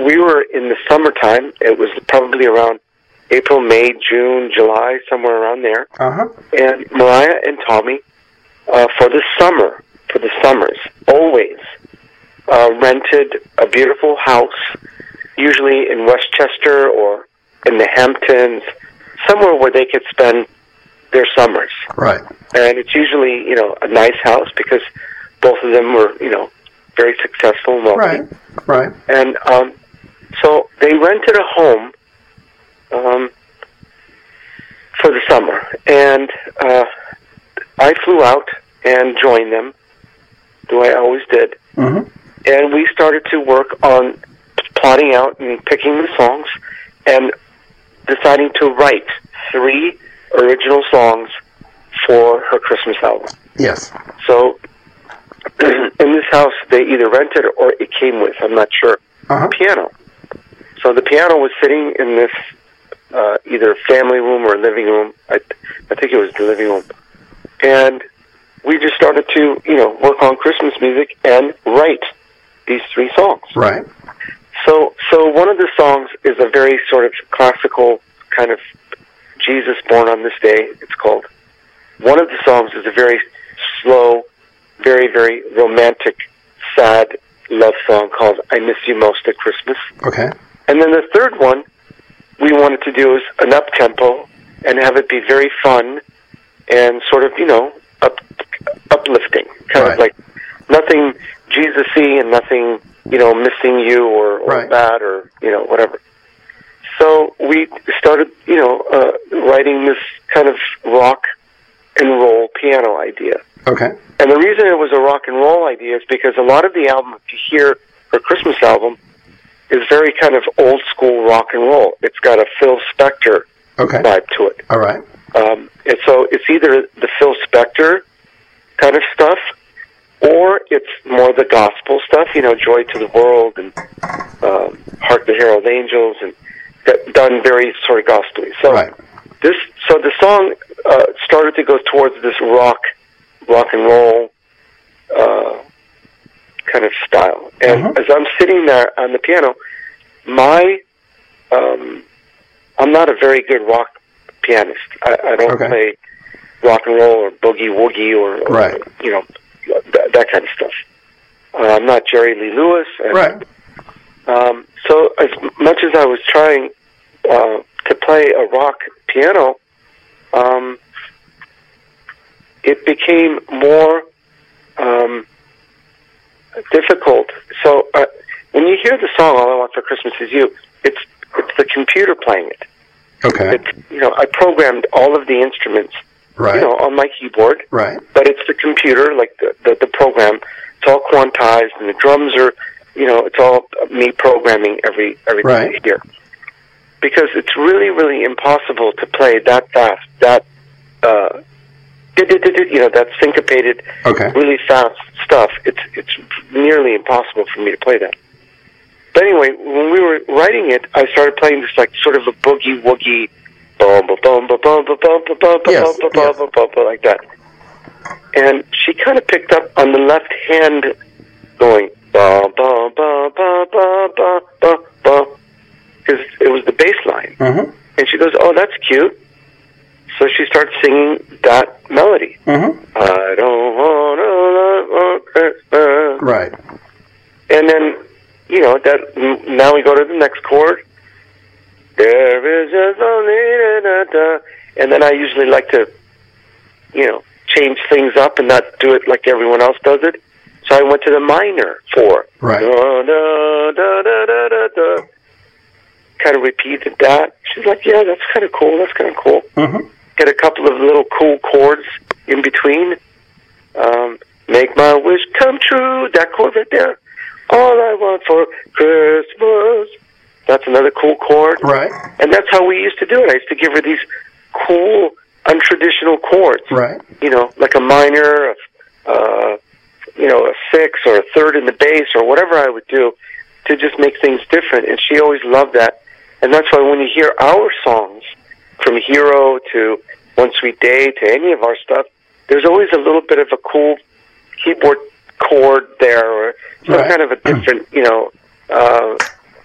we were in the summertime. It was probably around April, May, June, July, somewhere around there. Uh-huh. And Mariah and Tommy, for the summers, always rented a beautiful house, usually in Westchester or in the Hamptons, somewhere where they could spend their summers. Right. And it's usually, a nice house because both of them were, very successful and wealthy. Right. And so they rented a home for the summer. And I flew out and joined them, though I always did. Mm-hmm. And we started to work on plotting out and picking the songs and deciding to write 3 original songs for her Christmas album. Yes. So in this house, they either rented or it came with, I'm not sure, Uh-huh. a piano. So the piano was sitting in this either family room or living room. I think it was the living room. And we just started to, work on Christmas music and write these 3 songs. Right. So one of the songs is a very sort of classical kind of Jesus Born on This Day, it's called. One of the songs is a very slow, very, very romantic, sad love song called I Miss You Most at Christmas. Okay. And then the third one we wanted to do is an up-tempo and have it be very fun and sort of, uplifting. Kind Right. of like nothing Jesus-y and nothing, missing you or Right. bad or, whatever. So we started, writing this kind of rock and roll piano idea. Okay. And the reason it was a rock and roll idea is because a lot of the album, if you hear her Christmas album, is very kind of old school rock and roll. It's got a Phil Spector Okay. vibe to it. All right. And so it's either the Phil Spector kind of stuff, or it's more the gospel stuff, Joy to the World and Hark the Herald Angels, and done very sort of gospel-y. So Right. so the song started to go towards this rock and roll kind of style. And Mhm. as I'm sitting there on the piano, I'm not a very good rock pianist. I don't Okay. play rock and roll or boogie woogie or Right. that kind of stuff. I'm not Jerry Lee Lewis. And, Right. So as much as I was trying to play a rock piano, it became more difficult. So when you hear the song "All I Want for Christmas Is You," it's the computer playing it. Okay. I programmed all of the instruments, Right. on my keyboard. Right. But it's the computer, like the program. It's all quantized, and the drums are, it's all me programming everything Right. I hear. Because it's really, really impossible to play that fast, that that syncopated, Okay. really fast stuff. It's nearly impossible for me to play that. But anyway, when we were writing it, I started playing this like sort of a boogie woogie, bum ba bum ba bum ba bum ba bum ba Yes, bum ba bum ba bum like that. And she kind of picked up on the left hand, going ba ba ba ba ba ba ba ba, because it was the bass line. Mm-hmm. And she goes, "Oh, that's cute." So she starts singing that melody. Mm-hmm. I don't wanna love Christmas. Right. And then, now we go to the next chord. There is just only da-da-da. And then I usually like to, change things up and not do it like everyone else does it. So I went to the minor 4. Right. Da-da-da-da-da-da. Kind of repeated that. She's like, yeah, that's kind of cool. That's kind of cool. Mm-hmm. Get a couple of little cool chords in between. Make my wish come true. That chord right there. All I want for Christmas. That's another cool chord. Right. And that's how we used to do it. I used to give her these cool, untraditional chords. Right. Like a minor, a 6 or a third in the bass or whatever I would do to just make things different. And she always loved that. And that's why when you hear our songs, from Hero to One Sweet Day to any of our stuff, there's always a little bit of a cool keyboard chord there or some Right. kind of a different,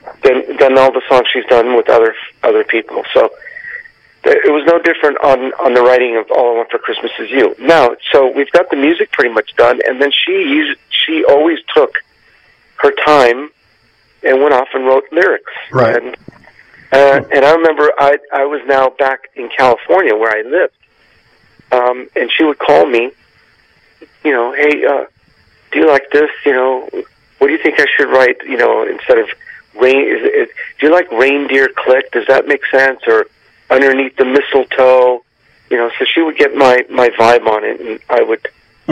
than all the songs she's done with other people. So it was no different on the writing of All I Want for Christmas Is You. Now, so we've got the music pretty much done, and then she always took her time and went off and wrote lyrics. Right. And I remember I was now back in California where I lived, and she would call me, hey, do you like this? What do you think I should write? Instead of do you like Reindeer Click? Does that make sense? Or Underneath the Mistletoe? So she would get my vibe on it, and I would,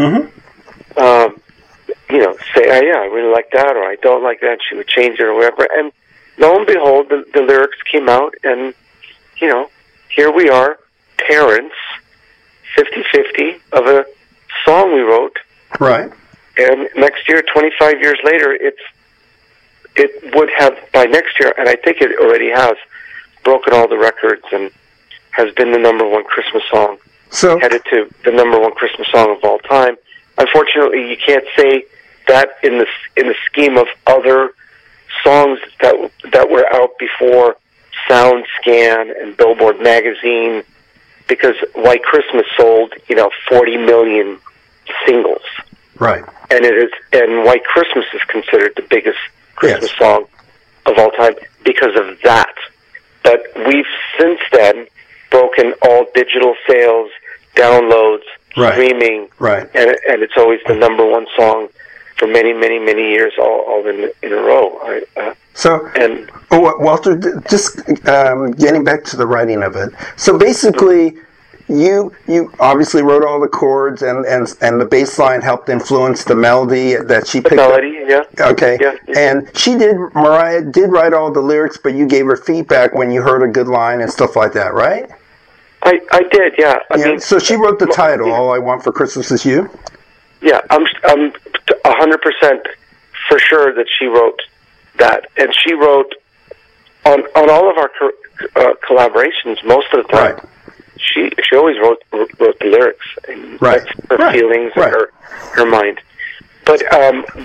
say, oh, yeah, I really like that, or I don't like that. She would change it or whatever. And lo and behold, the lyrics came out, and, here we are, parents, 50-50 of a song we wrote. Right. And next year, 25 years later, it would have, by next year, and I think it already has, broken all the records and has been the number one Christmas song. So headed to the number one Christmas song of all time. Unfortunately, you can't say that in the scheme of other songs that were out before SoundScan and Billboard magazine, because White Christmas sold 40 million singles. Right. And White Christmas is considered the biggest Christmas song of all time because of that. But we've since then broken all digital sales, downloads, streaming, and it's always the number one song for many, many, many years, all in a row. Walter, just getting back to the writing of it. So basically, you obviously wrote all the chords, and the bass line helped influence the melody that she picked up. Yeah. Okay. Yeah. And Mariah did write all the lyrics, but you gave her feedback when you heard a good line and stuff like that, right? I did, yeah. I mean, so she wrote the title, All I Want for Christmas Is You? Yeah, I'm 100% for sure that she wrote that. And she wrote, on all of our collaborations, most of the time, she always wrote the lyrics. And that's her feelings and her mind. But